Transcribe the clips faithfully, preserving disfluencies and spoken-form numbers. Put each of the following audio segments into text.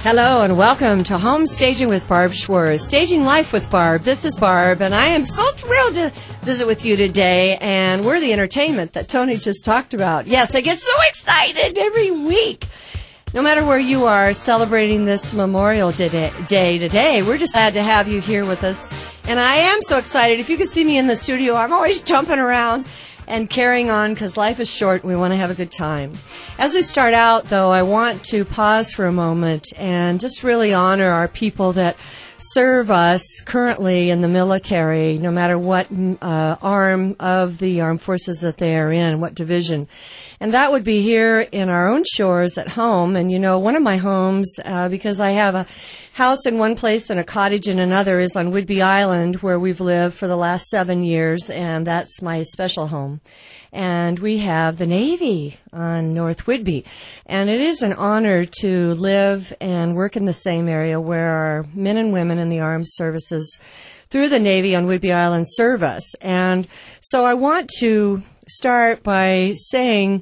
Hello and welcome to Home Staging with Barb Schwartz, Staging Life with Barb. This is Barb, and I am so thrilled to visit with you today, and we're the entertainment that Tony just talked about. Yes, I get so excited every week. No matter where you are celebrating this Memorial Day today, we're just glad to have you here with us, and I am so excited. If you could see me in the studio, I'm always jumping around and carrying on because life is short and we want to have a good time. As we start out, though, I want to pause for a moment and just really honor our people that serve us currently in the military, no matter what uh, arm of the armed forces that they are in, what division. And that would be here in our own shores at home. And, you know, one of my homes, uh, because I have a house in one place and a cottage in another, is on Whidbey Island, where we've lived for the last seven years, and that's my special home. And we have the Navy on North Whidbey. And it is an honor to live and work in the same area where our men and women in the armed services through the Navy on Whidbey Island serve us. And so I want to start by saying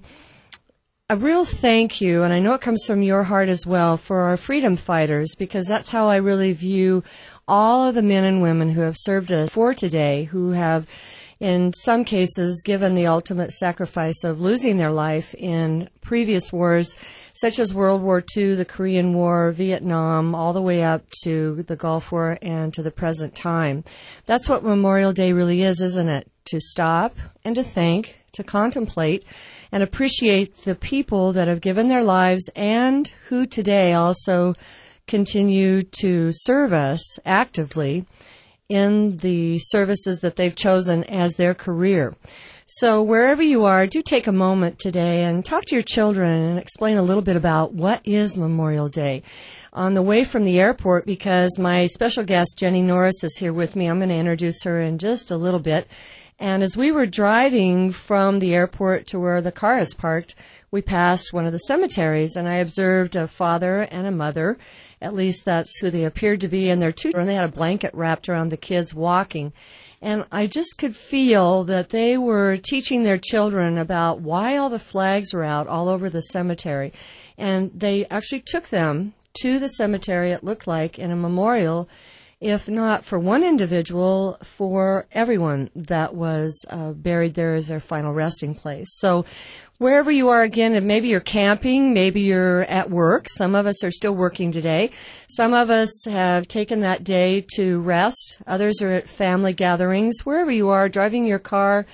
a real thank you, and I know it comes from your heart as well, for our freedom fighters, because that's how I really view all of the men and women who have served us for today, who have in some cases given the ultimate sacrifice of losing their life in previous wars, such as World War Two, the Korean War, Vietnam, all the way up to the Gulf War and to the present time. That's what Memorial Day really is, isn't it? To stop and to think, to contemplate, and appreciate the people that have given their lives and who today also continue to serve us actively in the services that they've chosen as their career. So wherever you are, do take a moment today and talk to your children and explain a little bit about what is Memorial Day. On the way from the airport, because my special guest, Jenny Norris, is here with me, I'm going to introduce her in just a little bit. And as we were driving from the airport to where the car is parked, we passed one of the cemeteries, and I observed a father and a mother. At least that's who they appeared to be, and their two children. They had a blanket wrapped around the kids walking. And I just could feel that they were teaching their children about why all the flags were out all over the cemetery. And they actually took them to the cemetery, it looked like, in a memorial, if not for one individual, for everyone that was uh, buried there as their final resting place. So wherever you are, again, and maybe you're camping, maybe you're at work. Some of us are still working today. Some of us have taken that day to rest. Others are at family gatherings. Wherever you are, driving your car,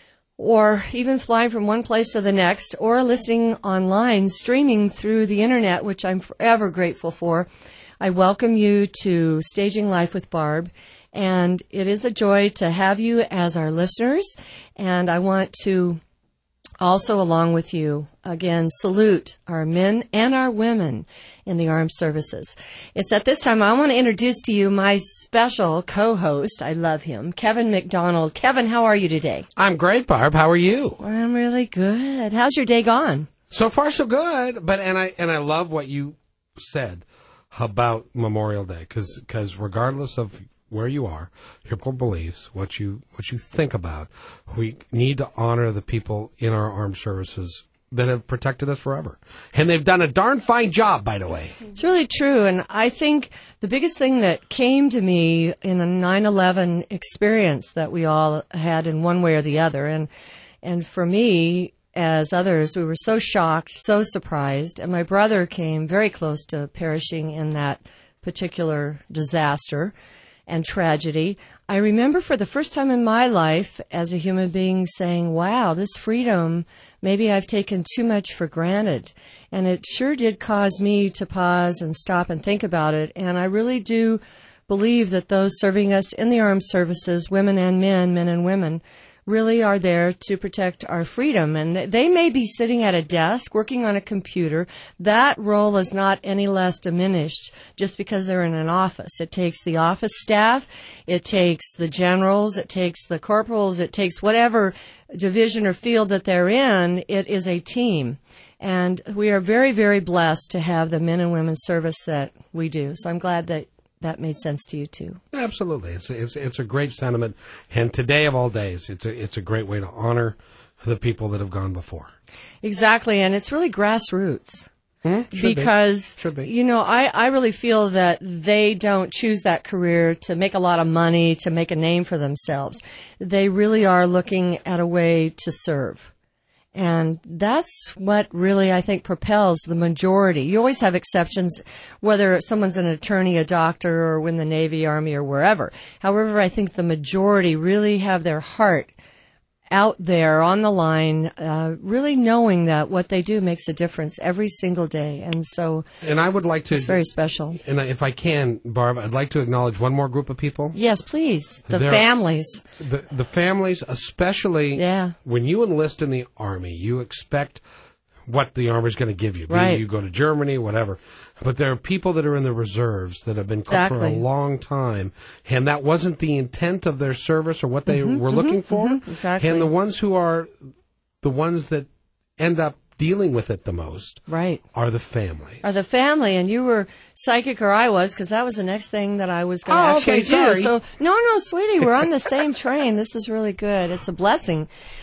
or even flying from one place to the next, or listening online, streaming through the internet, which I'm forever grateful for, I welcome you to Staging Life with Barb, and it is a joy to have you as our listeners, and I want to also, along with you, again, salute our men and our women in the armed services. It's at this time I want to introduce to you my special co-host. I love him, Kevin McDonald. Kevin, how are you today? I'm great, Barb. How are you? I'm really good. How's your day gone? So far, so good. But and I and I love what you said about Memorial Day, because because regardless of where you are, your beliefs, what you what you think about, we need to honor the people in our armed services that have protected us forever. And they've done a darn fine job, by the way. It's really true. And I think the biggest thing that came to me in a nine eleven experience that we all had in one way or the other, and and for me, as others, we were so shocked, so surprised, and my brother came very close to perishing in that particular disaster and tragedy. I remember for the first time in my life as a human being saying, wow, this freedom, maybe I've taken too much for granted. And it sure did cause me to pause and stop and think about it. And I really do believe that those serving us in the armed services, women and men, men and women, really are there to protect our freedom. And they may be sitting at a desk working on a computer. That role is not any less diminished just because they're in an office. It takes the office staff, it takes the generals, it takes the corporals, it takes whatever division or field that they're in. It is a team. And we are very, very blessed to have the men and women service that we do. So I'm glad that that made sense to you too. Absolutely. It's a, it's, it's a great sentiment. And today of all days, it's a, it's a great way to honor the people that have gone before. Exactly. And it's really grassroots. Hmm? Should because, be. Should be. you know, I, I really feel that they don't choose that career to make a lot of money, to make a name for themselves. They really are looking at a way to serve. And that's what really, I think, propels the majority. You always have exceptions, whether someone's an attorney, a doctor, or in the Navy, Army, or wherever. However, I think the majority really have their heart out there on the line, uh, really knowing that what they do makes a difference every single day. And so and I would like to, it's very special. And if I can, Barb, I'd like to acknowledge one more group of people. Yes, please. The There- families. The, the families, especially Yeah. when you enlist in the Army, you expect what the Army's going to give you. Be it Right. You go to Germany, whatever. But there are people that are in the reserves that have been cooked for a Exactly. long time, and that wasn't the intent of their service or what they were looking for. exactly. And the ones who are the ones that end up dealing with it the most Right. are the family. Are the family, and you were psychic, or I was, because that was the next thing that I was going to Oh, actually okay, do. sorry. So, no, no, sweetie, we're on the same train. This is really good. It's a blessing.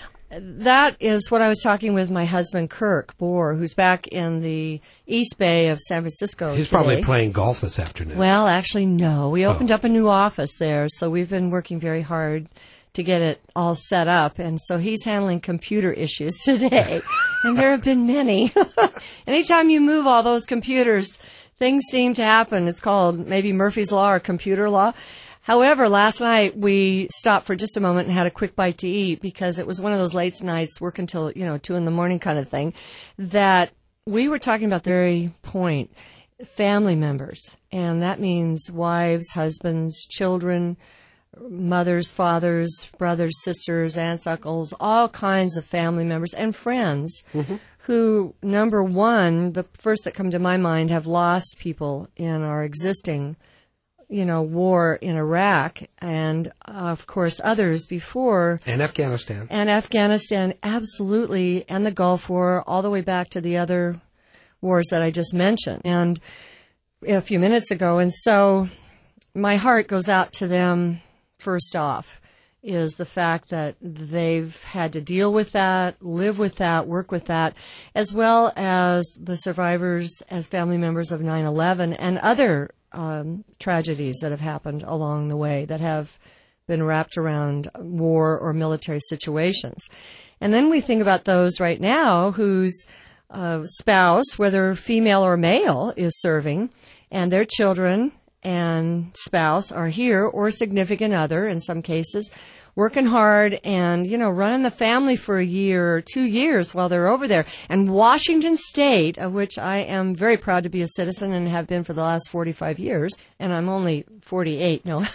That is what I was talking with my husband, Kirk Bohr, who's back in the East Bay of San Francisco He's today. probably playing golf this afternoon. Well, actually, no. We opened Oh. up a new office there, so we've been working very hard to get it all set up. And so he's handling computer issues today. And there have been many. Anytime you move all those computers, things seem to happen. It's called maybe Murphy's Law or computer law. However, last night we stopped for just a moment and had a quick bite to eat because it was one of those late nights, work until, you know, two in the morning kind of thing, that we were talking about the very point, family members. And that means wives, husbands, children, mothers, fathers, brothers, sisters, aunts, uncles, all kinds of family members and friends Mm-hmm. who, number one, the first that come to my mind, have lost people in our existing, you know, war in Iraq, and of course others before. And Afghanistan. And Afghanistan, absolutely, and the Gulf War, all the way back to the other wars that I just mentioned, and a few minutes ago. And so my heart goes out to them first off, is the fact that they've had to deal with that, live with that, work with that, as well as the survivors as family members of nine eleven and other um, tragedies that have happened along the way that have been wrapped around war or military situations. And then we think about those right now whose uh, spouse, whether female or male, is serving, and their children and spouse are here, or significant other in some cases, working hard and, you know, running the family for a year or two years while they're over there. And Washington State, of which I am very proud to be a citizen and have been for the last forty-five years, and I'm only forty-eight, no.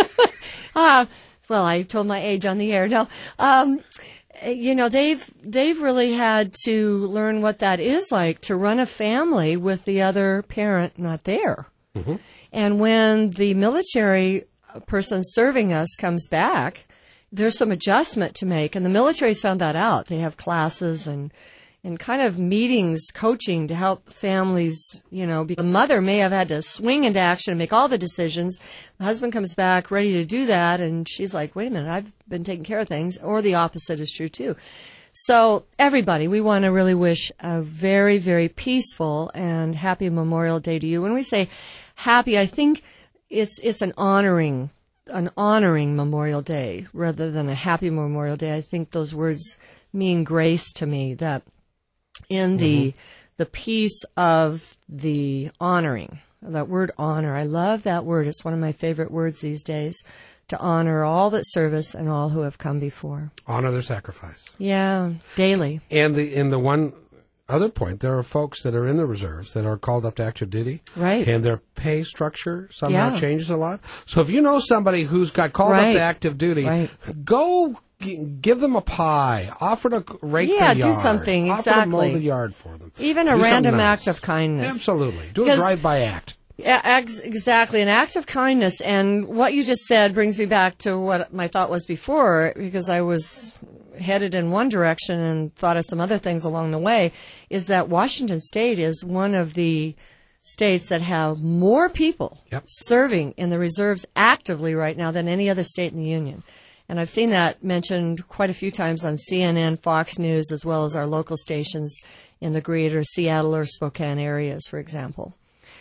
uh, well, I told my age on the air, no. Um, you know, they've they've really had to learn what that is like to run a family with the other parent not there. Mm-hmm. And when the military person serving us comes back, there's some adjustment to make. And the military's found that out. They have classes and and kind of meetings, coaching to help families, you know, because the mother may have had to swing into action and make all the decisions. The husband comes back ready to do that, and she's like, wait a minute, I've been taking care of things. Or the opposite is true, too. So everybody, we want to really wish a very, very peaceful and happy Memorial Day to you. When we say happy, I think it's it's an honoring, an honoring Memorial Day rather than a happy Memorial Day. I think those words mean grace to me, that in the mm-hmm. the peace of the honoring, that word honor. I love that word. It's one of my favorite words these days, to honor all that serve us and all who have come before. Honor their sacrifice. Yeah, daily. And the in the one other point, there are folks that are in the reserves that are called up to active duty. Right. And their pay structure somehow Yeah. changes a lot. So if you know somebody who's got called Right. up to active duty, Right. go g- give them a pie. Offer to rake Yeah, the do yard. something, Offer to mow exactly. the yard for them. Even a Do something random nice. act of kindness. Absolutely. Do a Because- drive-by act. Yeah, ex- exactly, an act of kindness. And what you just said brings me back to what my thought was before, because I was headed in one direction and thought of some other things along the way, is that Washington State is one of the states that have more people Yep. serving in the reserves actively right now than any other state in the Union. And I've seen that mentioned quite a few times on C N N, Fox News, as well as our local stations in the greater Seattle or Spokane areas, for example.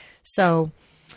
So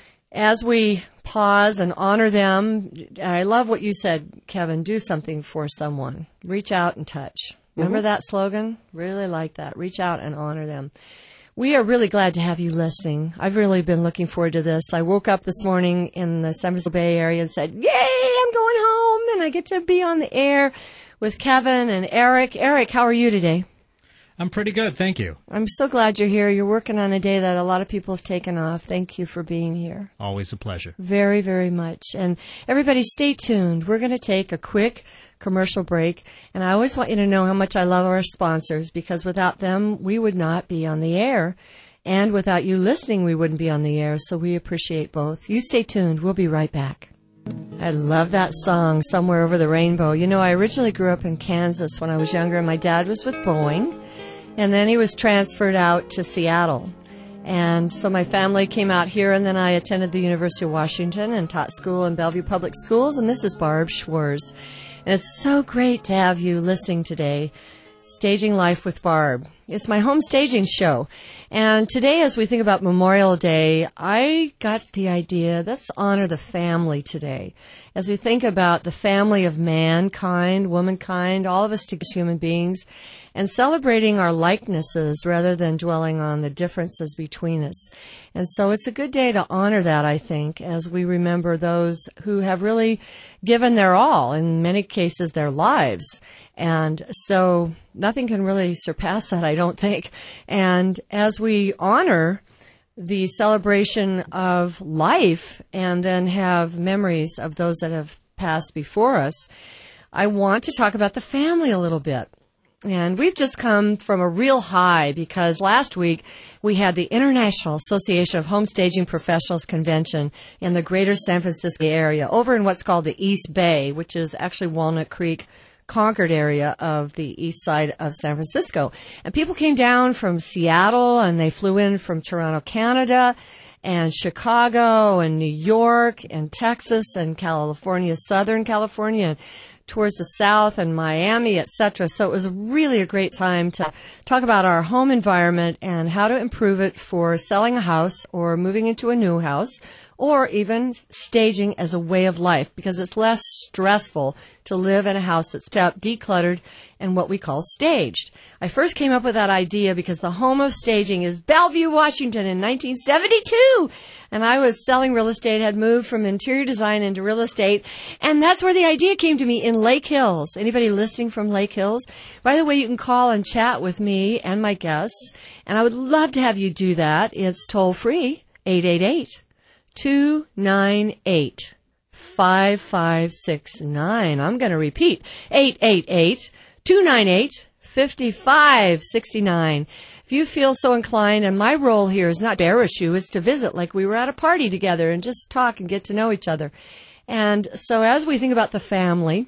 as we pause and honor them, I love what you said, Kevin, do something for someone. Reach out and touch. Remember mm-hmm. that slogan? Really like that. Reach out and honor them. We are really glad to have you listening. I've really been looking forward to this. I woke up this morning in the San Francisco Bay Area and said, yay, I'm going home, and I get to be on the air with Kevin and Eric. Eric, how are you today? I'm pretty good, thank you. I'm so glad you're here. You're working on a day that a lot of people have taken off. Thank you for being here. Always a pleasure. Very, very much. And everybody stay tuned. We're going to take a quick commercial break. And I always want you to know how much I love our sponsors, because without them, we would not be on the air. And without you listening, we wouldn't be on the air. So we appreciate both. You stay tuned. We'll be right back. I love that song, Somewhere Over the Rainbow. You know, I originally grew up in Kansas when I was younger, and my dad was with Boeing. And then he was transferred out to Seattle. And so my family came out here, and then I attended the University of Washington and taught school in Bellevue Public Schools. And this is Barb Schwarz. And it's so great to have you listening today. Staging Life with Barb. It's my home staging show. And today, as we think about Memorial Day, I got the idea, let's honor the family today. As we think about the family of mankind, womankind, all of us as human beings, and celebrating our likenesses rather than dwelling on the differences between us. And so it's a good day to honor that, I think, as we remember those who have really given their all, in many cases their lives. And so nothing can really surpass that, I don't think. And as we honor the celebration of life and then have memories of those that have passed before us, I want to talk about the family a little bit. And we've just come from a real high, because last week we had the International Association of Home Staging Professionals Convention in the greater San Francisco area, over in what's called the East Bay, which is actually Walnut Creek, Concord area of the east side of San Francisco. And people came down from Seattle, and they flew in from Toronto, Canada, and Chicago, and New York, and Texas, and California, Southern California, and towards the south, and Miami, et cetera. So it was really a great time to talk about our home environment and how to improve it for selling a house or moving into a new house, or even staging as a way of life, because it's less stressful to live in a house that's kept decluttered and what we call staged. I first came up with that idea because the home of staging is Bellevue, Washington in nineteen seventy-two. And I was selling real estate, had moved from interior design into real estate. And that's where the idea came to me, in Lake Hills. Anybody listening from Lake Hills? By the way, you can call and chat with me and my guests. And I would love to have you do that. It's toll free, eight eight eight, two nine eight, five five six nine. I'm going to repeat, eight eight eight, two nine eight, five five six nine. If you feel so inclined, and my role here is not to embarrass you, is to visit like we were at a party together and just talk and get to know each other. And so as we think about the family,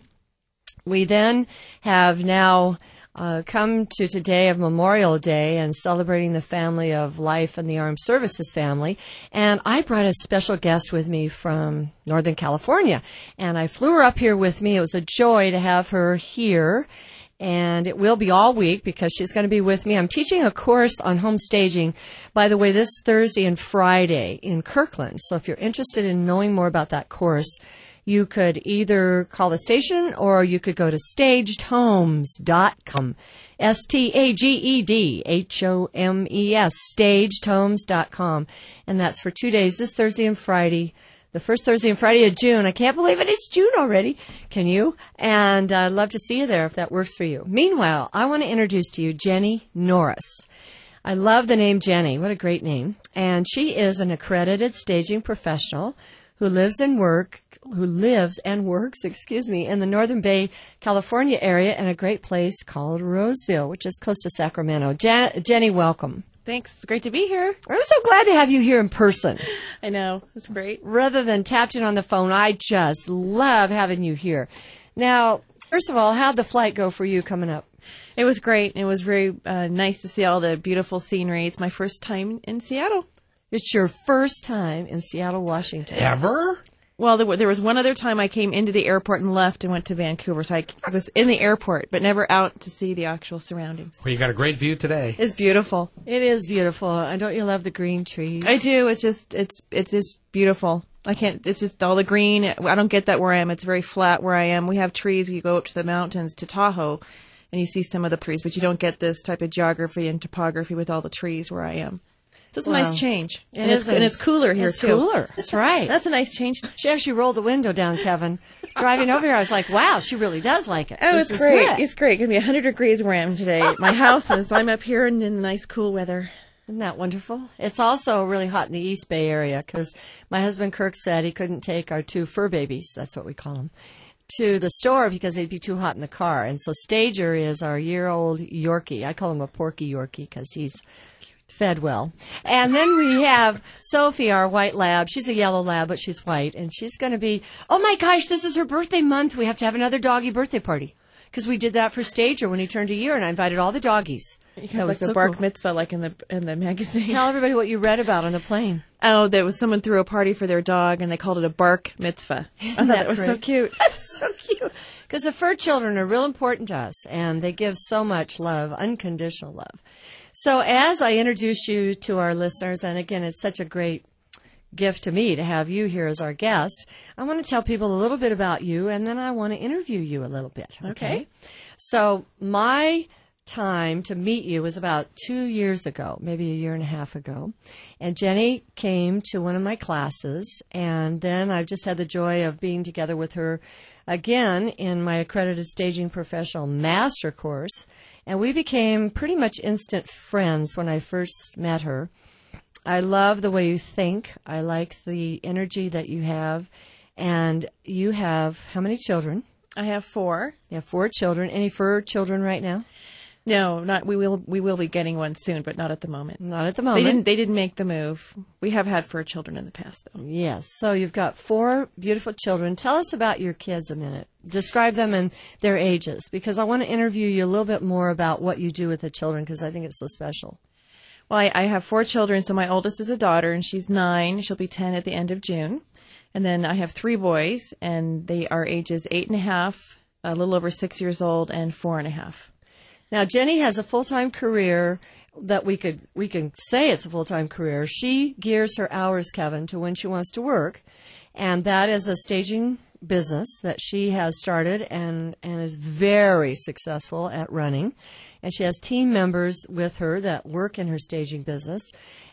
we then have now Uh, come to today of Memorial Day and celebrating the family of life and the Armed Services family. And I brought a special guest with me from Northern California. And I flew her up here with me. It was a joy to have her here. And it will be all week because she's going to be with me. I'm teaching a course on home staging, by the way, this Thursday and Friday in Kirkland. So if you're interested in knowing more about that course, you could either call the station or you could go to staged homes dot com. S T A G E D H O M E S, staged homes dot com. And that's for two days, this Thursday and Friday, the first Thursday and Friday of June. I can't believe it, it's June already. Can you? And I'd love to see you there if that works for you. Meanwhile, I want to introduce to you Jenny Norris. I love the name Jenny. What a great name. And she is an accredited staging professional who lives and work, who lives and works, excuse me, in the Northern Bay, California area in a great place called Roseville, which is close to Sacramento. Jen- Jenny, welcome. Thanks. It's great to be here. I'm so glad to have you here in person. I know. It's great. Rather than tapped in on the phone, I just love having you here. Now, first of all, how'd the flight go for you coming up? It was great. It was very uh, nice to see all the beautiful scenery. It's my first time in Seattle. It's your first time in Seattle, Washington. Ever? Well, there, there was one other time I came into the airport and left and went to Vancouver. So I was in the airport, but never out to see the actual surroundings. Well, you got a great view today. It's beautiful. It is beautiful. And don't you love the green trees? I do. It's just, it's, it's just beautiful. I can't, it's just all the green. I don't get that where I am. It's very flat where I am. We have trees. You go up to the mountains to Tahoe and you see some of the trees, but you don't get this type of geography and topography with all the trees where I am. So it's a Wow. nice change. It and, is it's, a- and it's cooler here, It's too. cooler. That's right. That's a nice change. She actually rolled the window down, Kevin. Driving over here, I was like, wow, she really does like it. Oh, This it's is great. good. It's great. It's going to be one hundred degrees where I am today at my house, and I'm up here in, in nice, cool weather. Isn't that wonderful? It's also really hot in the East Bay area because my husband Kirk said he couldn't take our two fur babies, that's what we call them, to the store because they'd be too hot in the car. And so Stager is our year-old Yorkie. I call him a porky Yorkie because he's fed well. And then we have Sophie, our white lab. She's a yellow lab, but she's white. And she's going to be, oh my gosh, this is her birthday month. We have to have another doggy birthday party. Because we did that for Stager when he turned a year, and I invited all the doggies. That That was was the so bark cool. mitzvah, like in the in the magazine. Tell everybody what you read about on the plane. Oh, there was someone threw a party for their dog, and they called it a bark mitzvah. Isn't I thought that it was so great? cute. That's so cute. Because the fur children are real important to us, and they give so much love, unconditional love. So as I introduce you to our listeners, and again, it's such a great gift to me to have you here as our guest, I want to tell people a little bit about you, and then I want to interview you a little bit. Okay? Okay. So my time to meet you was about two years ago, maybe a year and a half ago. And Jenny came to one of my classes, and then I've just had the joy of being together with her again in my accredited staging professional master course. And we became pretty much instant friends when I first met her. I love the way you think. I like the energy that you have. And you have how many children? I have four. You have four children. Any fur children right now? No, not we will we will be getting one soon, but not at the moment. Not at the They moment. didn't they didn't make the move. We have had fur children in the past, though. Yes. So you've got four beautiful children. Tell us about your kids a minute. Describe them and their ages, because I want to interview you a little bit more about what you do with the children, because I think it's so special. Well, I, I have four children. So my oldest is a daughter, and she's nine. She'll be ten at the end of June. And then I have three boys, and they are ages eight and a half, a little over six years old, and four and a half. Now, Jenny has a full-time career that we could we can say it's a full-time career. She gears her hours, Kevin, to when she wants to work, and that is a staging business that she has started and, and is very successful at running. And she has team members with her that work in her staging business,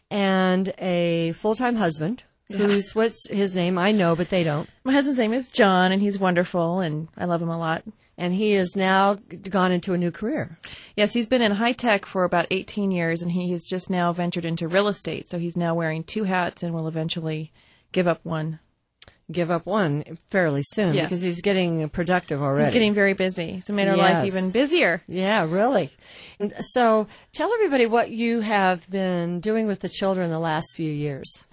and a full-time husband, who's, what's his name? I know, but they don't. My husband's name is John, and he's wonderful, and I love him a lot. And he has now gone into a new career. Yes, he's been in high tech for about eighteen years, and he has just now ventured into real estate. So he's now wearing two hats and will eventually give up one. Give up one fairly soon, Yes. because he's getting productive already. He's getting very busy. So it made our Yes. life even busier. Yeah, really. And so tell everybody what you have been doing with the children the last few years.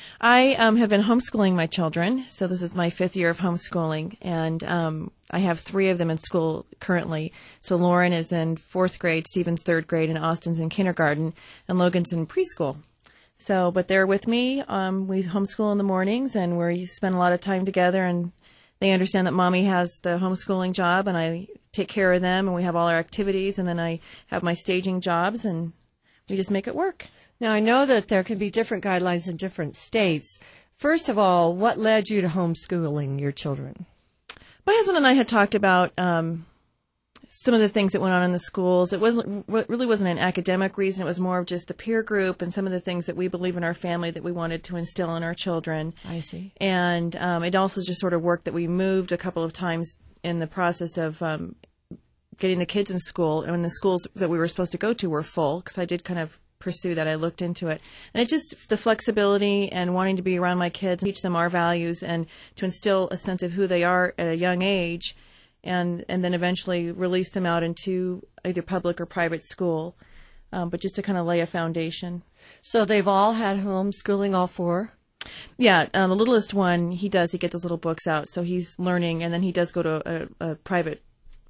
I um, have been homeschooling my children. So this is my fifth year of homeschooling, and um, I have three of them in school currently. So Lauren is in fourth grade, Stephen's third grade, and Austin's in kindergarten, and Logan's in preschool. So, but they're with me. Um, we homeschool in the mornings, and we spend a lot of time together, and they understand that mommy has the homeschooling job, and I take care of them, and we have all our activities, and then I have my staging jobs, and we just make it work. Now, I know that there can be different guidelines in different states. First of all, what led you to homeschooling your children? My husband and I had talked about um, some of the things that went on in the schools. It wasn't it really wasn't an academic reason. It was more of just the peer group and some of the things that we believe in our family that we wanted to instill in our children. I see. And um, it also just sort of worked that we moved a couple of times in the process of um, getting the kids in school. And when the schools that we were supposed to go to were full, because I did kind of pursue that. I looked into it. And it just, the flexibility and wanting to be around my kids, teach them our values, and to instill a sense of who they are at a young age, and, and then eventually release them out into either public or private school, um, but just to kind of lay a foundation. So they've all had homeschooling, all four? Yeah, um, the littlest one, he does, he gets his little books out, so he's learning, and then he does go to a, a private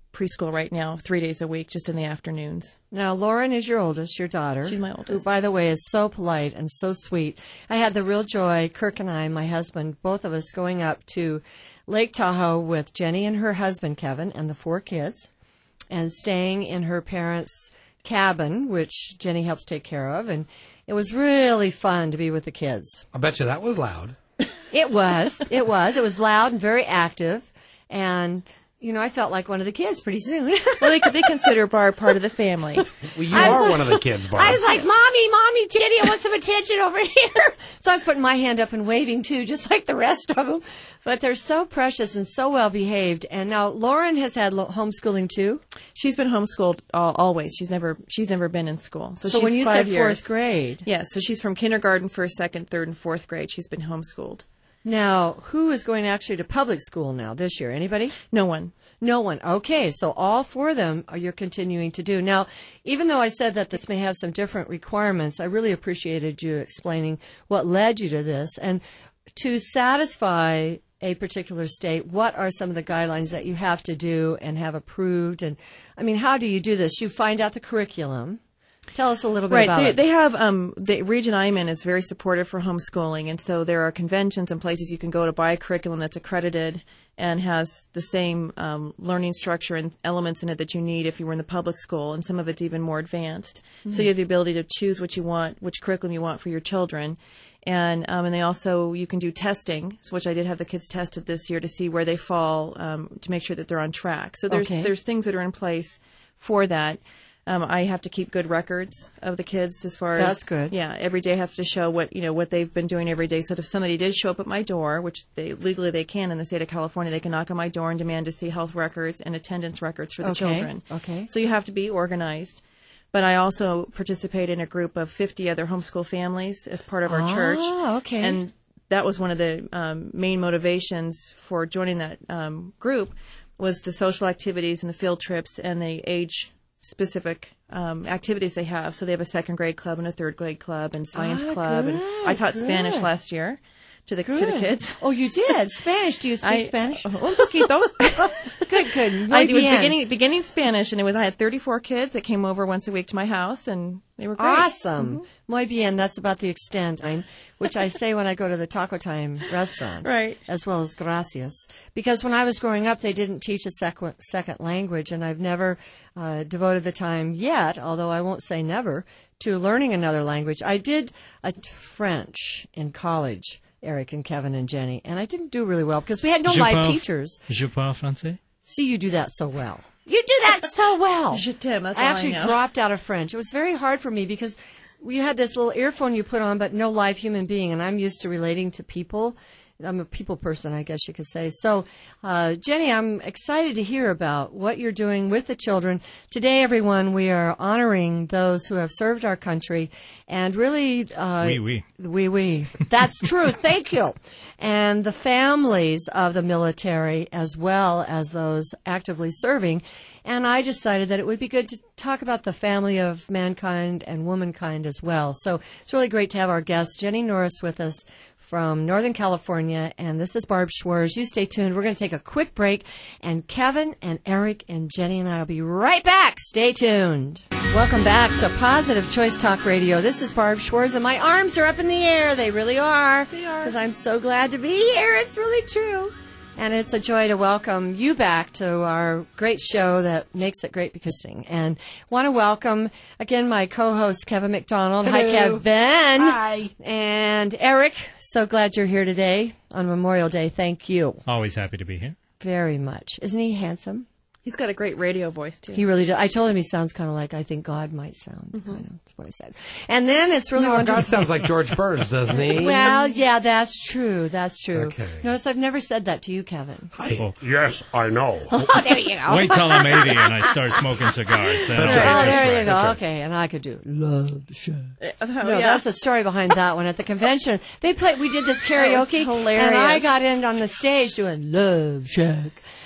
preschool right now, three days a week, just in the afternoons. Now, Lauren is your oldest, your daughter. She's my Who, oldest. by the way, is so polite and so sweet. I had the real joy, Kirk and I, my husband, both of us going up to Lake Tahoe with Jenny and her husband, Kevin, and the four kids, and staying in her parents' cabin, which Jenny helps take care of. And it was really fun to be with the kids. I bet you that was loud. It was. It was. It was loud and very active. And, you know, I felt like one of the kids pretty soon. Well, they, they consider Barb part of the family. Well, you I was are like- one of the kids, Barb. I was like, Mommy, Mommy, Jenny, I want some attention over here. So I was putting my hand up and waving too, just like the rest of them. But they're so precious and so well behaved. And now Lauren has had lo- homeschooling too. She's been homeschooled all, always. She's never she's never been in school. So, So she's when you five said years. fourth grade, Yeah, so she's from kindergarten, first, second, third, and fourth grade. She's been homeschooled. now who is going actually to public school now this year? Anybody? No one. No one. Okay, so all four of them are you're continuing to do. Now, even though I said that this may have some different requirements, I really appreciated you explaining what led you to this. And to satisfy a particular state, what are some of the guidelines that you have to do and have approved? And, I mean, how do you do this? You find out the curriculum. Tell us a little bit Right. about They, it. they have um, the region I'm in is very supportive for homeschooling, and so there are conventions and places you can go to buy a curriculum that's accredited and has the same um, learning structure and elements in it that you need if you were in the public school, and some of it's even more advanced. Mm-hmm. So you have the ability to choose what you want, which curriculum you want for your children. And um, and they also, you can do testing, which I did have the kids tested this year to see where they fall, um, to make sure that they're on track. So there's Okay. there's things that are in place for that. Um, I have to keep good records of the kids as far as That's good. Yeah, every day I have to show what you know what they've been doing every day. So if somebody did show up at my door, which they legally they can in the state of California, they can knock on my door and demand to see health records and attendance records for the Okay, children. okay. So you have to be organized. But I also participate in a group of fifty other homeschool families as part of our Ah, church. okay. And that was one of the um, main motivations for joining that um, group was the social activities and the field trips and the age-specific um, activities they have. So they have a second grade club and a third grade club and science Ah, club. And I taught good, Spanish good. last year to the to the Good. kids. Oh, you did? Spanish. Do you speak I- Spanish? Un poquito. Good, good. I Muy was bien. beginning beginning Spanish, and it was I had thirty-four kids that came over once a week to my house, and they were great. Awesome. Muy bien. That's about the extent, I'm, which I say when I go to the Taco Time restaurant. Right. As well as gracias. Because when I was growing up, they didn't teach a sequ- second language, and I've never uh, devoted the time yet, although I won't say never, to learning another language. I did a t- French in college, Eric and Kevin and Jenny, and I didn't do really well because we had no Je live parle- teachers. Je parle français? See, you do that so well. You do that so well. Je t'aime, that's I all I actually know. dropped out of French. It was very hard for me because you had this little earphone you put on, but no live human being, and I'm used to relating to people. I'm a people person, I guess you could say. So, uh, Jenny, I'm excited to hear about what you're doing with the children. Today, everyone, we are honoring those who have served our country and really... Uh, Oui, oui. Oui, oui. That's true. Thank you. And the families of the military as well as those actively serving. And I decided that it would be good to talk about the family of mankind and womankind as well. So it's really great to have our guest, Jenny Norris, with us from Northern California. And this is Barb Schwarz. You stay tuned. We're going to take a quick break. And Kevin and Eric and Jenny and I will be right back. Stay tuned. Welcome back to Positive Choice Talk Radio. This is Barb Schwarz, and my arms are up in the air. They really are. They are. Because I'm so glad to be here. It's really true. And it's a joy to welcome you back to our great show that makes it great because sing. And want to welcome again my co-host Kevin McDonald. Hi, Hello. Kevin. Hi. And Eric. So glad you're here today on Memorial Day. Thank you Always happy to be here. very much. Isn't he handsome? He's got a great radio voice too. He really does. I told him he sounds kind of like I think God might sound. Kind of, that's what I said. And then it's really No, wonderful. God sounds like George Burns, doesn't he? Well, yeah, that's true. That's true. Okay. Notice I've never said that to you, Kevin. I, yes, I know. Oh, there you go. Wait till I'm eighty and I start smoking cigars. Then That's I'll- right. Oh, there you right, go. that's right. Okay, and I could do Love Shack. Oh, No, yeah. that's a story behind that one at the convention. They played. We did this karaoke, hilarious. and I got in on the stage doing Love Shack,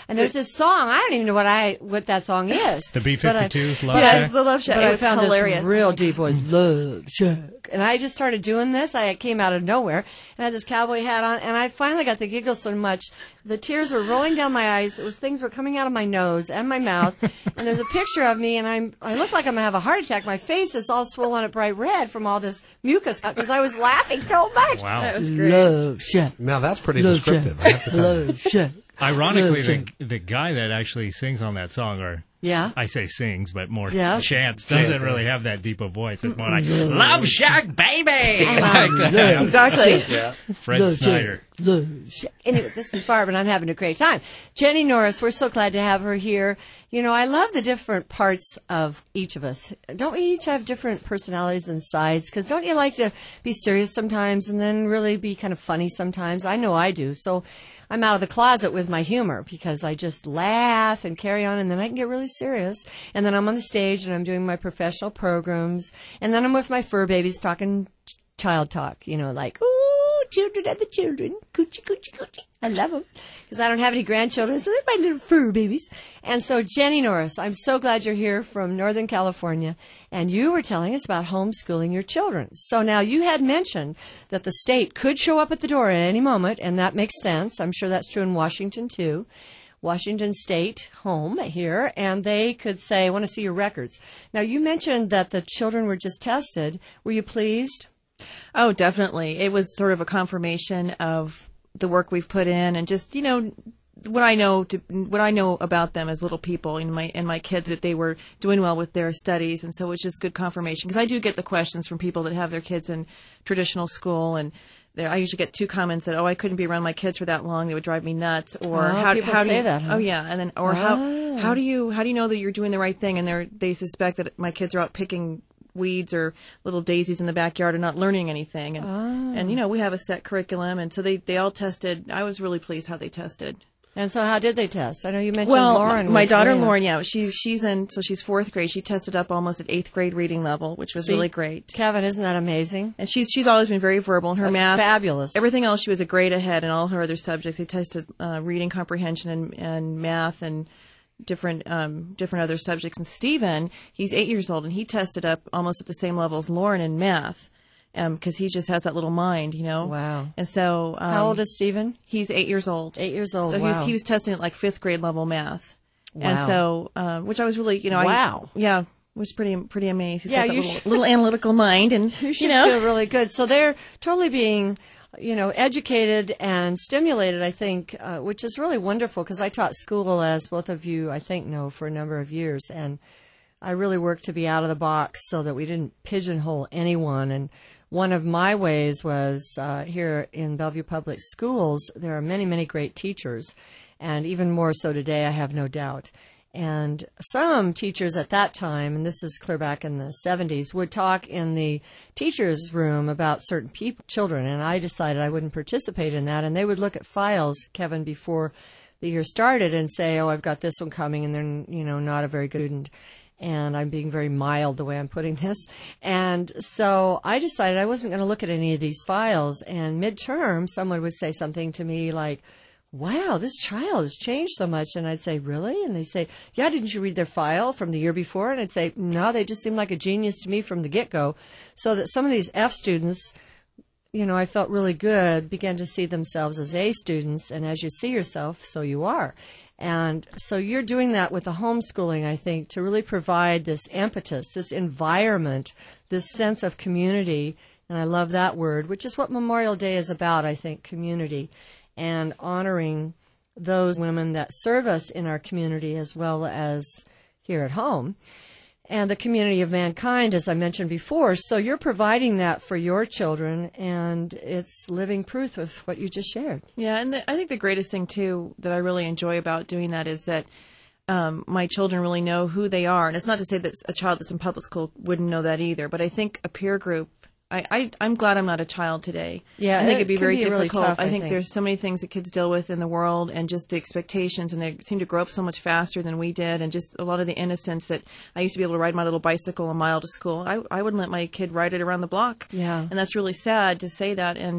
And there's this song. I don't even know what I what that song is. The B fifty-twos, Love Yeah, Shack. the Love Shack. But It I was found hilarious. this real deep voice, Love Shack. And I just started doing this. I came out of nowhere and I had this cowboy hat on, and I finally got the giggles so much. The tears were rolling down my eyes. It was things were coming out of my nose and my mouth. And there's a picture of me, and I'm I look like I'm gonna have a heart attack. My face is all swollen up bright red from all this mucus because I was laughing so much. Wow. That was great. Love Shack. Now that's pretty Love descriptive. Shack. I have to tell you. Love Shack. Ironically, Love the, the guy that actually sings on that song, or Yeah. I say sings, but more Yeah. chants, doesn't really have that deep a voice. It's more like, Love Shack, baby! Love Exactly. Fred Love Snyder. Shack. Love Shack. Anyway, this is Barb, and I'm having a great time. Jenny Norris, we're so glad to have her here. You know, I love the different parts of each of us. Don't we each have different personalities and sides? Because don't you like to be serious sometimes and then really be kind of funny sometimes? I know I do. So I'm out of the closet with my humor because I just laugh and carry on, and then I can get really serious. And then I'm on the stage and I'm doing my professional programs, and then I'm with my fur babies talking ch- child talk, you know, like, ooh, children are the children, coochie, coochie, coochie. I love them because I don't have any grandchildren, so they're my little fur babies. And so, Jenny Norris, I'm so glad you're here from Northern California, and you were telling us about homeschooling your children. So now you had mentioned that the state could show up at the door at any moment, and that makes sense. I'm sure that's true in Washington, too. Washington State home here, and they could say, I want to see your records. Now, you mentioned that the children were just tested. Were you pleased? Oh, definitely. It was sort of a confirmation of the work we've put in, and just, you know, what I know to what I know about them as little people and my and my kids, that they were doing well with their studies, and so it's just good confirmation, because I do get the questions from people that have their kids in traditional school, and there I usually get two comments that, oh, I couldn't be around my kids for that long, they would drive me nuts, or Oh, how people how do say you, that, huh? oh yeah, and then or Oh. how how do you how do you know that you're doing the right thing, and they they suspect that my kids are out picking weeds or little daisies in the backyard and not learning anything, and Oh. and you know, we have a set curriculum, and so they they all tested. I was really pleased how they tested. And so how did they test? I know you mentioned Well, Lauren. my was daughter way up. Lauren, yeah, she she's in, so she's fourth grade. She tested up almost at eighth grade reading level, which was See, really great. Kevin, isn't that amazing? And she's she's always been very verbal in her That's math. fabulous. Everything else, she was a grade ahead in all her other subjects. They tested uh, reading comprehension and, and math and different um, different other subjects. And Stephen, he's eight years old, and he tested up almost at the same level as Lauren in math, because he just has that little mind, you know. Wow. And so, um, How old is Stephen? he's eight years old. Eight years old. So wow. he was, he was testing at like fifth grade level math. And Wow. so, uh, which I was really, you know, I, Wow. yeah, was pretty pretty amazed. He's Yeah, got that you little, sh- little analytical mind, and You you, should know, feel really good. So they're totally being, you know, educated and stimulated, I think, uh, which is really wonderful, because I taught school, as both of you, I think, know, for a number of years. And I really worked to be out of the box so that we didn't pigeonhole anyone. And one of my ways was uh, here in Bellevue Public Schools, there are many, many great teachers, and even more so today, I have no doubt. And some teachers at that time, and this is clear back in the seventies, would talk in the teacher's room about certain people, children, and I decided I wouldn't participate in that. And they would look at files, Kevin, before the year started and say, oh, I've got this one coming, and they're, you know, not a very good student. And I'm being very mild the way I'm putting this. And so I decided I wasn't going to look at any of these files. And midterm, someone would say something to me like, wow, this child has changed so much. And I'd say, really? And they'd say, yeah, didn't you read their file from the year before? And I'd say, no, they just seemed like a genius to me from the get-go. So that some of these F students, you know, I felt really good, began to see themselves as A students. And as you see yourself, so you are. And so you're doing that with the homeschooling, I think, to really provide this impetus, this environment, this sense of community. And I love that word, which is what Memorial Day is about, I think, community, and honoring those women that serve us in our community as well as here at home. And the community of mankind, as I mentioned before. So you're providing that for your children, and it's living proof of what you just shared. yeah. And the, I think the greatest thing too that I really enjoy about doing that is that um, my children really know who they are. And it's not to say that a child that's in public school wouldn't know that either, but I think a peer group. I, I, I'm glad I'm not a child today. Yeah, I think it it'd be can very be really difficult. tough, I I think think. there's so many things that kids deal with in the world, and just the expectations, and they seem to grow up so much faster than we did, and just a lot of the innocence that I used to be able to ride my little bicycle a mile to school. I, I wouldn't let my kid ride it around the block. Yeah. And that's really sad to say that. And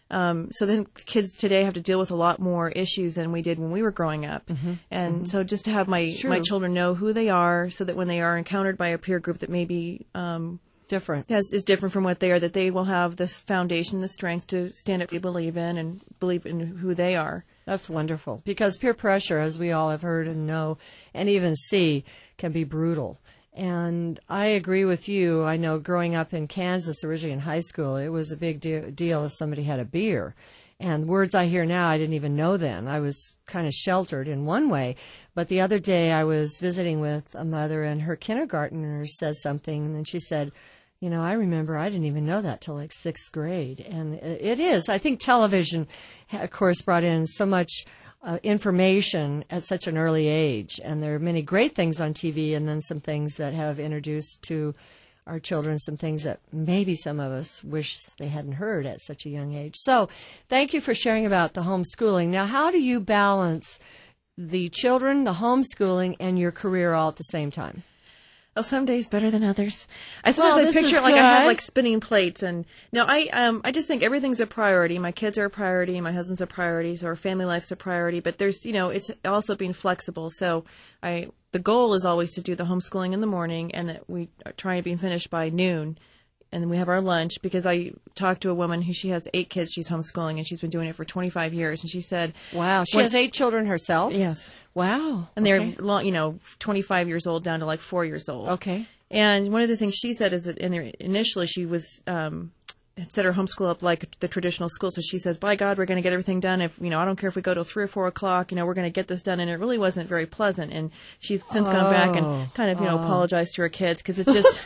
Um, so then kids today have to deal with a lot more issues than we did when we were growing up. Mm-hmm. And mm-hmm. so just to have my, my children know who they are so that when they are encountered by a peer group that maybe um, different has, is different from what they are, that they will have this foundation, the strength to stand up for what they believe in and believe in who they are. That's wonderful, because peer pressure, as we all have heard and know and even see, can be brutal. And I agree with you. I know growing up in Kansas, originally in high school, it was a big de- deal if somebody had a beer. And words I hear now, I didn't even know then. I was kind of sheltered in one way. But the other day I was visiting with a mother, and her kindergartner said something, and then she said, you know, I remember I didn't even know that till like sixth grade. And it is. I think television, of course, brought in so much Uh, information at such an early age, and there are many great things on T V, and then some things that have introduced to our children some things that maybe some of us wish they hadn't heard at such a young age. So thank you for sharing about the homeschooling. Now, how do you balance the children, the homeschooling, and your career all at the same time? Oh, some days better than others. I sometimes Well, I this picture is it like I have good. like spinning plates, and no, I um I just think everything's a priority. My kids are a priority, my husband's a priority, so our family life's a priority. But there's you know it's also being flexible. So I the goal is always to do the homeschooling in the morning, and that we are trying to be finished by noon, and then we have our lunch. Because I talked to a woman who she has eight kids she's homeschooling, and she's been doing it for twenty-five years, and she said, Wow, she when- has eight children herself? yes, Wow. and they're okay. long, you know twenty-five years old down to like four years old. Okay. And one of the things she said is that in there, initially she was um, had set her homeschool up like the traditional school. So she says, by God, we're going to get everything done. If, you know, I don't care if we go till three or four o'clock, you know, we're going to get this done. And it really wasn't very pleasant. And she's since gone back and kind of, you know, Oh. apologized to her kids because it's just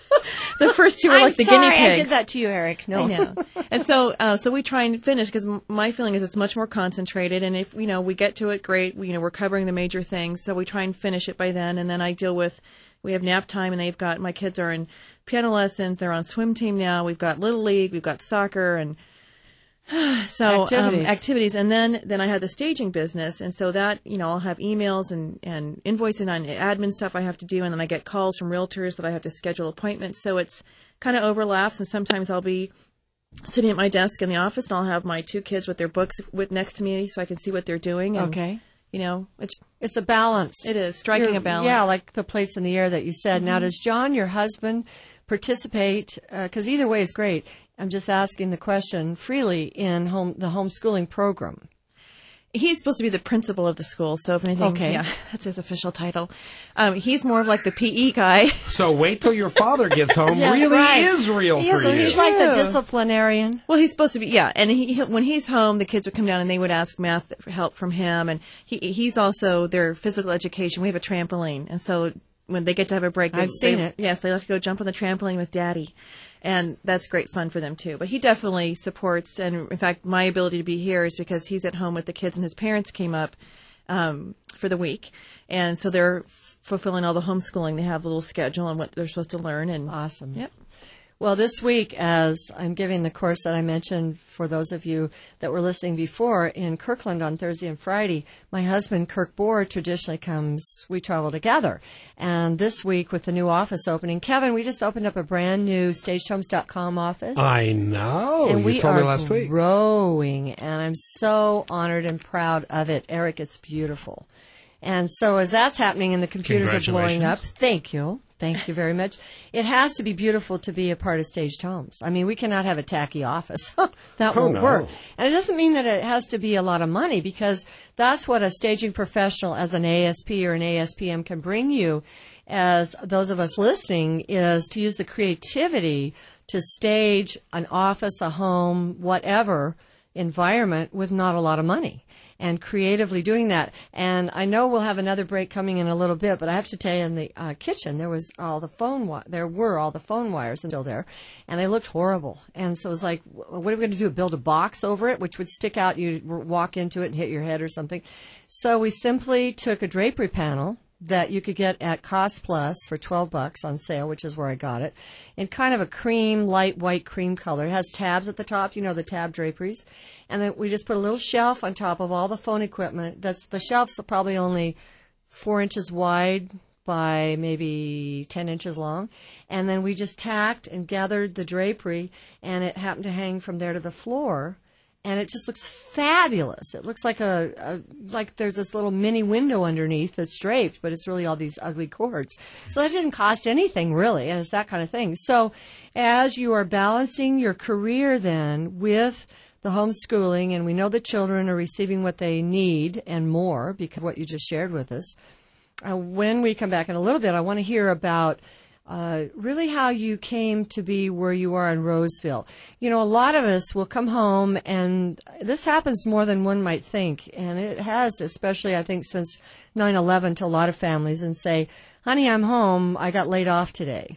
the first two were I'm like the sorry guinea pigs. I did that to you, Eric. No. I know. And so, uh, so we try and finish because m- my feeling is it's much more concentrated. And if, you know, we get to it, great. We, you know, we're covering the major things. So we try and finish it by then. And then I deal with, we have nap time, and they've got, my kids are in piano lessons. They're on swim team now. We've got Little League. We've got soccer and so Activities. Um, activities. And then, then I have the staging business. And so that, you know, I'll have emails and, and invoicing on admin stuff I have to do. And then I get calls from realtors that I have to schedule appointments. So it's kind of overlaps. And sometimes I'll be sitting at my desk in the office, and I'll have my two kids with their books with next to me so I can see what they're doing. And, Okay. you know, it's It's a balance. It is, striking You're- a balance. Yeah, like the plates in the air that you said. Mm-hmm. Now, does John, your husband, participate? Because either way is great. I'm just asking the question freely in home the homeschooling program. He's supposed to be the principal of the school, so if anything, Okay. yeah, that's his official title. Um, he's more of like the P E guy. So wait till your father gets home. Yes, really right. is real He's, for you. he's like the True. disciplinarian. Well, he's supposed to be, yeah. And he, he- when he's home, the kids would come down and they would ask math help from him. And he he's also their physical education. We have a trampoline, and so when they get to have a break, they, I've seen they- it. Yes, they like to go jump on the trampoline with Daddy, and that's great fun for them too. But he definitely supports, and in fact, my ability to be here is because he's at home with the kids, and his parents came up um, for the week, and so they're f- fulfilling all the homeschooling. They have a little schedule on what they're supposed to learn, and Awesome. Yep. Well, this week, as I'm giving the course that I mentioned for those of you that were listening before in Kirkland on Thursday and Friday, my husband, Kirk Bohr, traditionally comes, we travel together. And this week with the new office opening, Kevin, we just opened up a brand new staged homes dot com office. I know. and you we told are me last week. growing, and I'm so honored and proud of it. Eric, it's beautiful. And so as that's happening and the computers are blowing up, Congratulations. thank you. Thank you very much. It has to be beautiful to be a part of Staged Homes. I mean, we cannot have a tacky office. that Oh, won't no. work. And it doesn't mean that it has to be a lot of money, because that's what a staging professional as an A S P or an A S P M can bring you, as those of us listening, is to use the creativity to stage an office, a home, whatever environment with not a lot of money, and creatively doing that. And I know we'll have another break coming in a little bit, but I have to tell you, in the uh, kitchen there was all the phone wi- there were all the phone wires still there, and they looked horrible. And so it was like, wh- what are we going to do? Build a box over it, which would stick out? You walk into it and hit your head or something. So we simply took a drapery panel that you could get at Cost Plus for twelve bucks on sale, which is where I got it, in kind of a cream, light white cream color. It has tabs at the top, you know, the tab draperies. And then we just put a little shelf on top of all the phone equipment. That's the shelf's probably only four inches wide by maybe ten inches long. And then we just tacked and gathered the drapery, and it happened to hang from there to the floor. and it just looks fabulous. It looks like a, a like there's this little mini window underneath that's draped, but it's really all these ugly cords. So that didn't cost anything really, and it's that kind of thing. So as you are balancing your career then with the homeschooling, and we know the children are receiving what they need and more because of what you just shared with us. Uh, when we come back in a little bit, I want to hear about Uh, really how you came to be where you are in Roseville. You know, a lot of us will come home, and this happens more than one might think, and it has, especially I think since nine eleven, to a lot of families, and say, honey, I'm home, I got laid off today.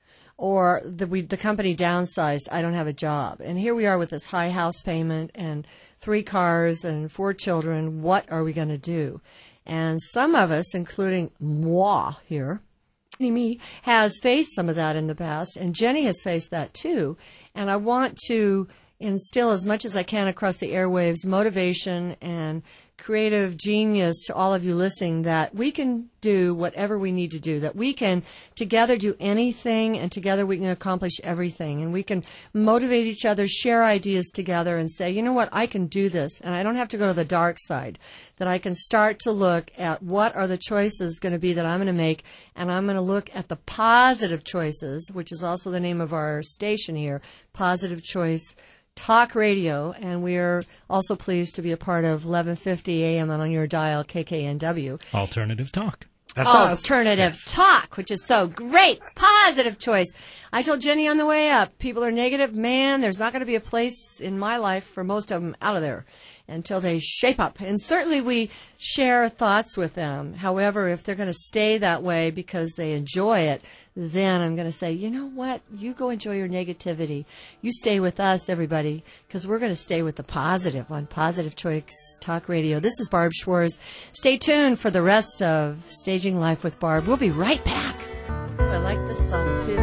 Or the, we, the company downsized, I don't have a job. And here we are with this high house payment and three cars and four children. What are we going to do? And some of us, including moi here, me, has faced some of that in the past, and Jenny has faced that too. And I want to instill as much as I can across the airwaves motivation and creative genius to all of you listening that we can do whatever we need to do, that we can together do anything, and together we can accomplish everything. And we can motivate each other, share ideas together, and say, you know what, I can do this, and I don't have to go to the dark side, that I can start to look at what are the choices going to be that I'm going to make, and I'm going to look at the positive choices, which is also the name of our station here, Positive Choice Talk Radio, and we are also pleased to be a part of eleven fifty A M on your dial, K K N W. Alternative Talk. That's us. Alternative Yes. Talk, which is so great. Positive choice. I told Jenny on the way up, people are negative. Man, there's not going to be a place in my life for most of them out of there until they shape up. And certainly we share thoughts with them. However, if they're going to stay that way because they enjoy it, then I'm going to say, you know what? You go enjoy your negativity. You stay with us, everybody, because we're going to stay with the positive on Positive Choice Talk Radio. This is Barb Schwartz. Stay tuned for the rest of Staging Life with Barb. We'll be right back. Ooh, I like this song, too.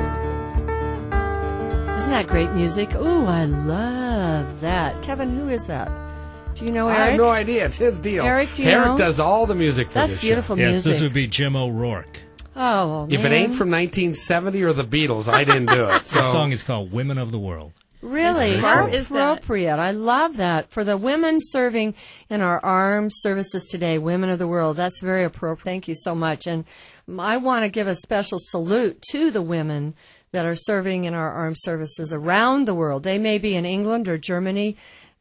Isn't that great music? Ooh, I love that. Kevin, who is that? Do you know Eric? I have no idea. It's his deal. Eric, do you Eric know? does all the music for That's this beautiful show. Yes, music. this would be Jim O'Rourke. Oh, If man. it ain't from nineteen seventy or the Beatles, I didn't do it. So The song is called Women of the World. Really, Very how cool. Is that- appropriate. I love that. For the women serving in our armed services today, women of the world, that's very appropriate. Thank you so much. And I want to give a special salute to the women that are serving in our armed services around the world. They may be in England or Germany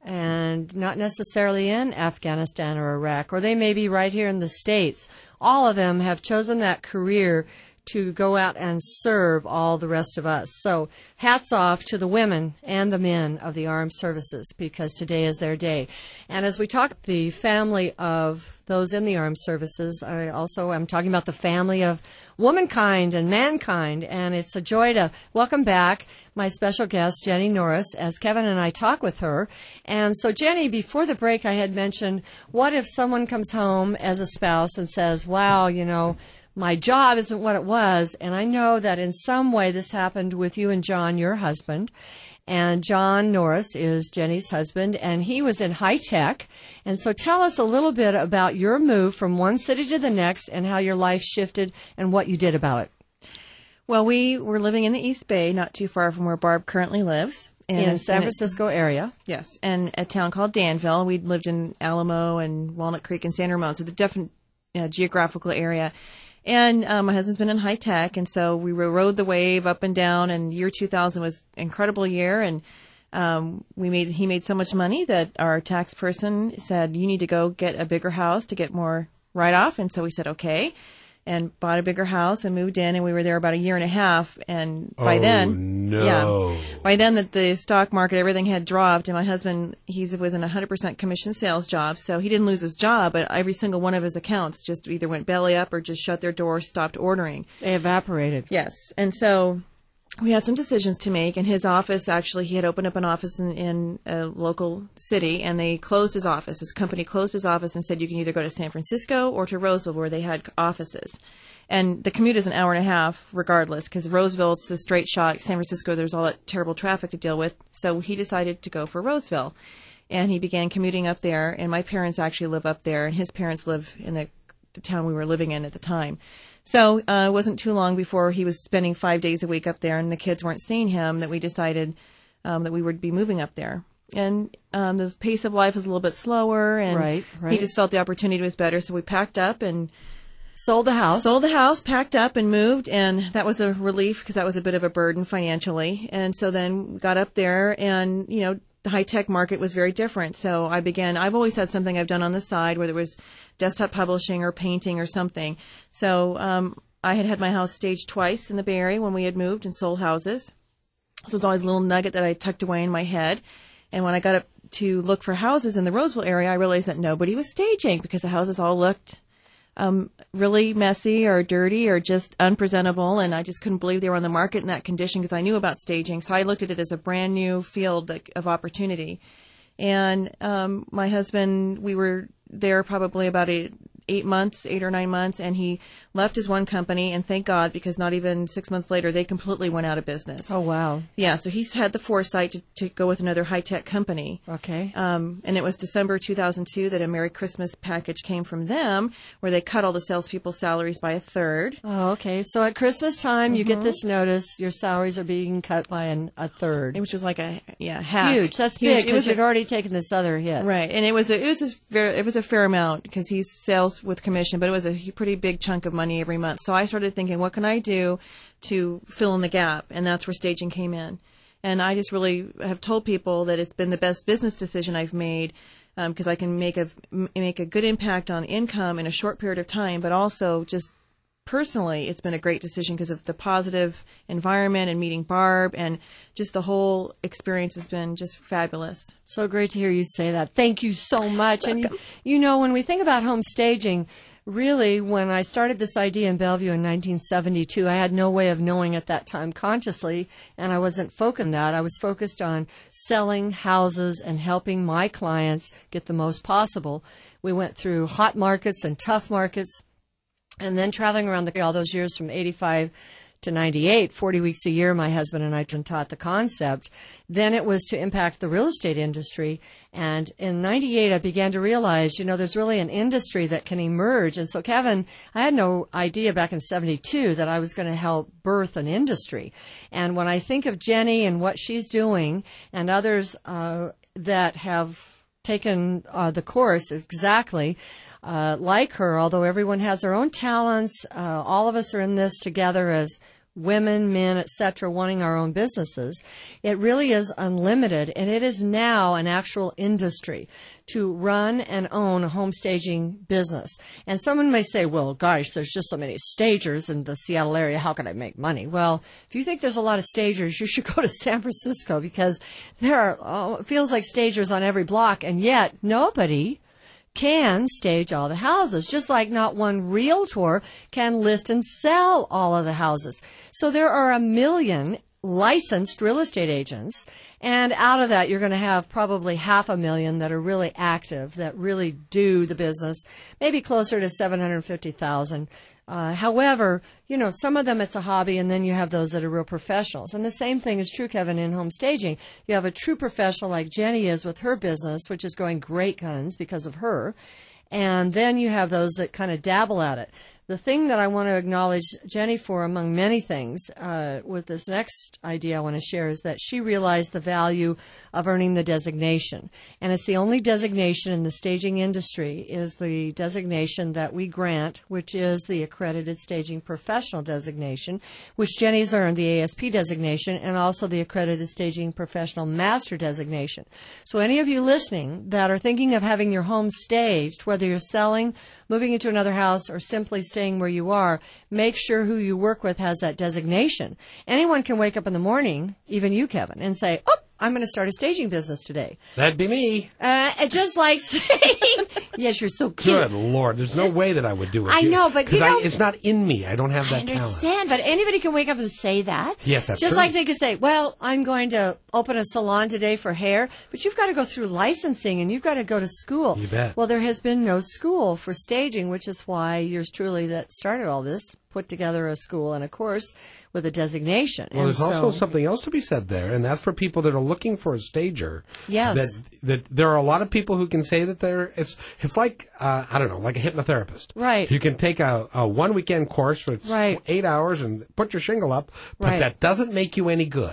and not necessarily in Afghanistan or Iraq, or they may be right here in the States. All of them have chosen that career to go out and serve all the rest of us. So hats off to the women and the men of the armed services, because today is their day. And as we talk the family of those in the armed services, I also am talking about the family of womankind and mankind. And it's a joy to welcome back my special guest, Jenny Norris, as Kevin and I talk with her. And so, Jenny, before the break, I had mentioned, what if someone comes home as a spouse and says, wow, you know, my job isn't what it was. And I know that in some way this happened with you and John, your husband. And John Norris is Jenny's husband, and he was in high tech. And so tell us a little bit about your move from one city to the next and how your life shifted and what you did about it. Well, we were living in the East Bay, not too far from where Barb currently lives. In the San and it- Francisco area. Yes, and a town called Danville. We'd lived in Alamo and Walnut Creek and San Ramon, so the different uh, geographical area. And um, my husband's been in high tech, and so we rode the wave up and down. And year two thousand was an incredible year, and um, we made he made so much money that our tax person said, "You need to go get a bigger house to get more write off." And so we said, "Okay," and bought a bigger house and moved in, and we were there about a year and a half. And by Oh, then, no. yeah, by then that the stock market, everything had dropped, and my husband, he was in a one hundred percent commission sales job, so he didn't lose his job, but every single one of his accounts just either went belly up or just shut their doors, stopped ordering. They evaporated. Yes, and so we had some decisions to make, and his office, actually, he had opened up an office in, in a local city, and they closed his office. His company closed his office and said you can either go to San Francisco or to Roseville, where they had offices. And the commute is an hour and a half regardless, because Roseville, it's a straight shot. San Francisco, there's all that terrible traffic to deal with. So he decided to go for Roseville. And he began commuting up there. And my parents actually live up there, and his parents live in the, the town we were living in at the time. So uh, it wasn't too long before he was spending five days a week up there, and the kids weren't seeing him, that we decided um, that we would be moving up there. and um, the pace of life was a little bit slower, and Right, right. he just felt the opportunity was better. So we packed up and Sold the house. sold the house, packed up, and moved, and that was a relief because that was a bit of a burden financially. And so then we got up there, and you know, the high tech market was very different. So I began. I've always had something I've done on the side, whether it was desktop publishing or painting or something. So um, I had had my house staged twice in the Bay Area when we had moved and sold houses. So it was always a little nugget that I tucked away in my head. And when I got up to look for houses in the Roseville area, I realized that nobody was staging because the houses all looked um, really messy or dirty or just unpresentable. And I just couldn't believe they were on the market in that condition because I knew about staging. So I looked at it as a brand new field of opportunity. And um, my husband, we were there probably about a, eight months, eight or nine months, and he left his one company, and thank God, because not even six months later, they completely went out of business. Oh, wow. Yeah, so he's had the foresight to, to go with another high-tech company. Okay. Um, and it was December two thousand two that a Merry Christmas package came from them, where they cut all the salespeople's salaries by a third. Oh, okay. So at Christmas time, you get this notice, your salaries are being cut by an, a third. Which was like a, yeah, half. Huge. That's Huge. big It was because you'd already taken this other hit. Right, and it was a, it was a fair, it was a fair amount because he's sales with commission, but it was a pretty big chunk of money every month. So I started thinking, what can I do to fill in the gap? And that's where staging came in. And I just really have told people that it's been the best business decision I've made because um, I can make a make a good impact on income in a short period of time, but also just personally, it's been a great decision because of the positive environment and meeting Barb, and just the whole experience has been just fabulous. So great to hear you say that. Thank you so much. And you, you know, when we think about home staging, really, when I started this idea in Bellevue in nineteen seventy-two, I had no way of knowing at that time consciously, and I wasn't focused on that. I was focused on selling houses and helping my clients get the most possible. We went through hot markets and tough markets, and then traveling around the all those years from eighty-five to ninety-eight, forty weeks a year, my husband and I taught the concept. Then it was to impact the real estate industry. And in ninety-eight, I began to realize, you know, there's really an industry that can emerge. And so, Kevin, I had no idea back in seventy-two that I was going to help birth an industry. And when I think of Jenny and what she's doing and others uh, that have taken uh, the course exactly, Uh, like her, although everyone has their own talents, uh, all of us are in this together as women, men, et cetera, wanting our own businesses. It really is unlimited, and it is now an actual industry to run and own a home staging business. And someone may say, well, gosh, there's just so many stagers in the Seattle area. How can I make money? Well, if you think there's a lot of stagers, you should go to San Francisco because there are, oh, it feels like stagers on every block, and yet nobody can stage all the houses, just like not one realtor can list and sell all of the houses. So there are a million licensed real estate agents, and out of that, you're going to have probably half a million that are really active, that really do the business, maybe closer to seven hundred fifty thousand. Uh, however, you know, some of them it's a hobby, and then you have those that are real professionals. And the same thing is true, Kevin, in home staging. You have a true professional like Jenny is with her business, which is going great guns because of her. And then you have those that kind of dabble at it. The thing that I want to acknowledge Jenny for, among many things, uh, with this next idea I want to share, is that she realized the value of earning the designation. And it's the only designation in the staging industry is the designation that we grant, which is the Accredited Staging Professional designation, which Jenny's earned the A S P designation and also the Accredited Staging Professional Master designation. So any of you listening that are thinking of having your home staged, whether you're selling, moving into another house, or simply staying where you are, make sure who you work with has that designation. Anyone can wake up in the morning, even you, Kevin, and say, oh, I'm going to start a staging business today. That'd be me. Uh, and just like saying, yes, you're so cute. Good Lord. There's no way that I would do it. I know, but you know, I, it's not in me. I don't have that I understand, talent. but anybody can wake up and say that. Yes, that's Just true. like they could say, well, I'm going to open a salon today for hair, but you've got to go through licensing and you've got to go to school. You bet. Well, there has been no school for staging, which is why yours truly that started all this, put together a school and a course with a designation. Well, and there's so, also something else to be said there, and that's for people that are looking for a stager. Yes. That that there are a lot of people who can say that they're it's it's like uh, I don't know, like a hypnotherapist. Right. You can take a, a one weekend course for Right. eight hours and put your shingle up, but Right. that doesn't make you any good.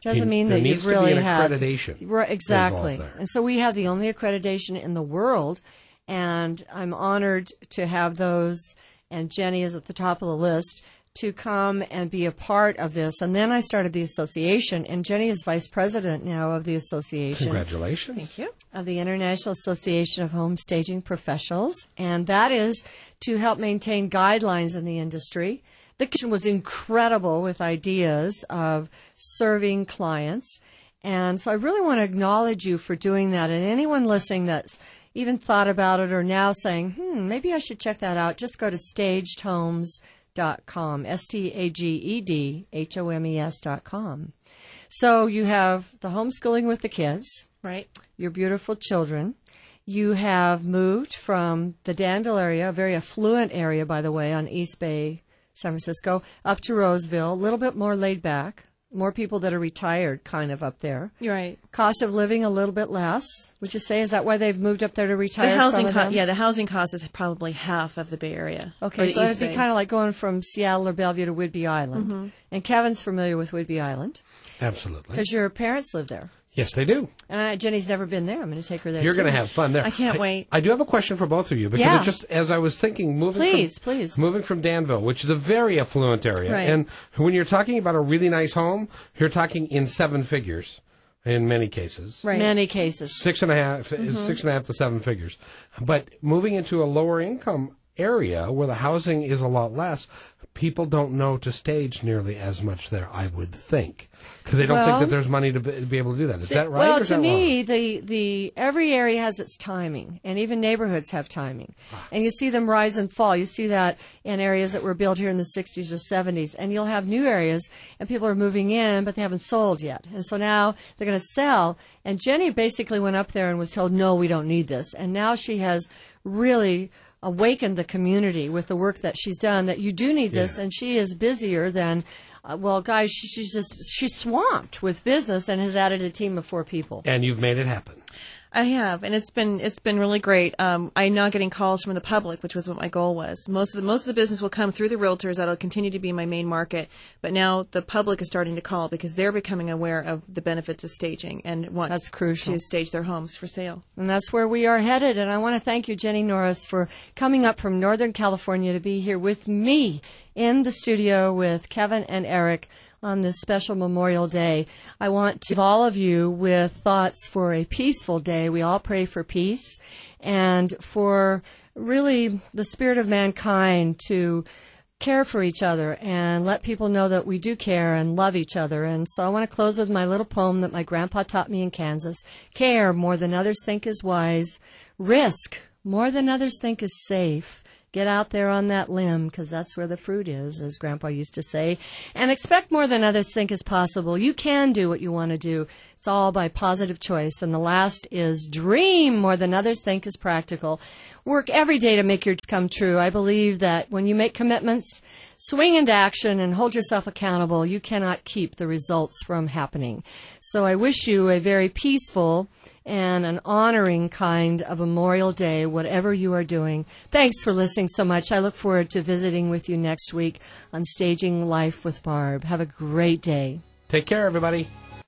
doesn't You- mean there that needs you've to be really an had accreditation Right, exactly. involved there. And so we have the only accreditation in the world, and I'm honored to have those. And Jenny is at the top of the list to come and be a part of this. And then I started the association, and Jenny is vice president now of the association. Congratulations. Thank you. Of the International Association of Home Staging Professionals, and that is to help maintain guidelines in the industry. The kitchen was incredible with ideas of serving clients, and so I really want to acknowledge you for doing that. And anyone listening that's even thought about it or now saying, hmm, maybe I should check that out, just go to staged homes dot com, S T A G E D H O M E S dot com. So you have the homeschooling with the kids, Right. your beautiful children. You have moved from the Danville area, a very affluent area, by the way, on East Bay, San Francisco, up to Roseville, a little bit more laid back, more people that are retired kind of up there. You're right. Cost of living a little bit less, would you say? Is that why they've moved up there to retire? The housing some of cost, them? yeah, the housing cost is probably half of the Bay Area. or Okay, the so East it'd be Bay. kind of like going from Seattle or Bellevue to Whidbey Island. Mm-hmm. And Kevin's familiar with Whidbey Island Absolutely. because your parents live there. Yes, they do. And I, Jenny's never been there. I'm going to take her there. You're too. going to have fun there. I can't wait. I do have a question for both of you because Yeah. it's just as I was thinking, moving Please, from, please. moving from Danville, which is a very affluent area, Right. and when you're talking about a really nice home, you're talking in seven figures in many cases. Right. Many cases. Six and a half, Mm-hmm. six and a half to seven figures. But moving into a lower income area where the housing is a lot less, people don't know to stage nearly as much there, I would think. Because they don't think Well, that there's money to be, to be able to do that. Is that right? Well, or is to that me, wrong? the, the every area has its timing, and even neighborhoods have timing. And you see them rise and fall. You see that in areas that were built here in the sixties or seventies. And you'll have new areas, and people are moving in, but they haven't sold yet. And so now they're going to sell. And Jenny basically went up there and was told, no, we don't need this. And now she has really awakened the community with the work that she's done, that you do need this, Yeah. and she is busier than, uh, well, guys, she, she's just, she's swamped with business and has added a team of four people. And you've made it happen. I have, and it's been it's been really great. Um, I'm now getting calls from the public, which was what my goal was. Most of the most of the business will come through the realtors. That'll continue to be my main market. But now the public is starting to call because they're becoming aware of the benefits of staging and want That's crucial. to stage their homes for sale. And that's where we are headed. And I want to thank you, Jenny Norris, for coming up from Northern California to be here with me in the studio with Kevin and Eric on this special Memorial Day. I want to leave all of you with thoughts for a peaceful day. We all pray for peace and for really the spirit of mankind to care for each other and let people know that we do care and love each other. And so I want to close with my little poem that my grandpa taught me in Kansas. Care more than others think is wise. Risk more than others think is safe. Get out there on that limb, because that's where the fruit is, as Grandpa used to say. And expect more than others think is possible. You can do what you want to do. It's all by positive choice. And the last is dream more than others think is practical. Work every day to make yours come true. I believe that when you make commitments, swing into action and hold yourself accountable, you cannot keep the results from happening. So I wish you a very peaceful and an honoring kind of Memorial Day, whatever you are doing. Thanks for listening so much. I look forward to visiting with you next week on Staging Life with Barb. Have a great day. Take care, everybody.